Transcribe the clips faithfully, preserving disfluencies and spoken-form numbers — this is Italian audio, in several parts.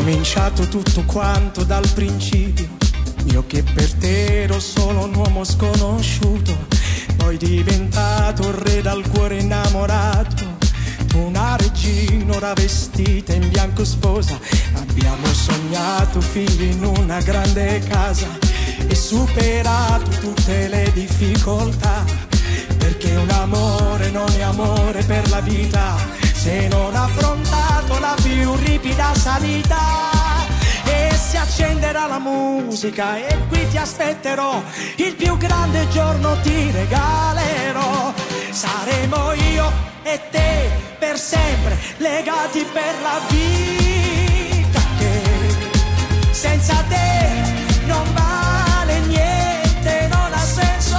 cominciato tutto quanto dal principio. Io che per te ero solo un uomo sconosciuto, poi diventato un re dal cuore innamorato. Tu una regina ora vestita in bianco sposa. Abbiamo sognato figli in una grande casa e superato tutte le difficoltà, perché un amore non è amore per la vita se non affrontato la più ripida salita. E si accenderà la musica e qui ti aspetterò, il più grande giorno ti regalerò. Saremo io e te per sempre, legati per la vita, che senza te non vale niente, non ha senso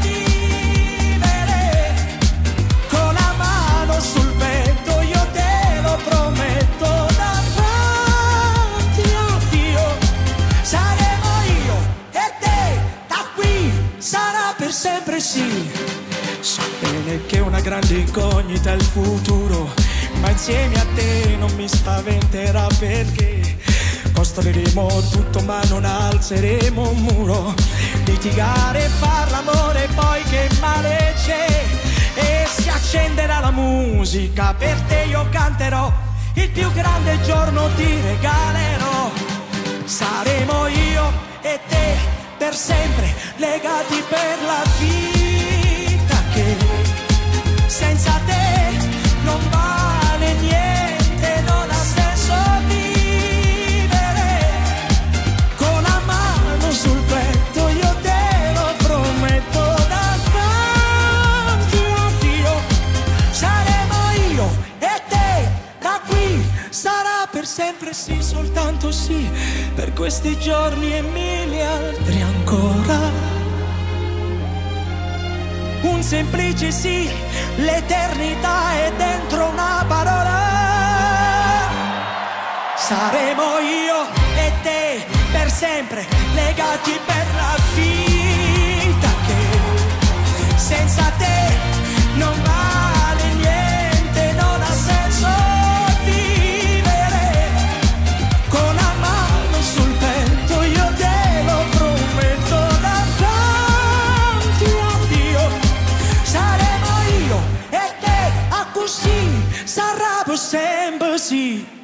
vivere. Con la mano sul petto io te lo prometto, davanti a Dio saremo io e te, da qui sarà per sempre sì. So bene che è una grande incognita il futuro, ma insieme a te non mi spaventerà, perché costruiremo tutto ma non alzeremo un muro. Litigare, far l'amore, poi che male c'è? E si accenderà la musica, per te io canterò, il più grande giorno ti regalerò. Saremo io e te per sempre, legati per la vita, che senza te non vale niente, non ha senso vivere. Con la mano sul petto io te lo prometto, davanti a Dio saremo io e te, da qui sarà per sempre sì, soltanto sì, per questi giorni e mille altri ancora. Un semplice sì, l'eternità è dentro una parola. Saremo io e te per sempre, legati per la vita, che senza te non vale niente, non ha senso vivere. Con la mano sul petto io te lo prometto, davanti a Dio saremo io e te, a così sarà per sempre sì.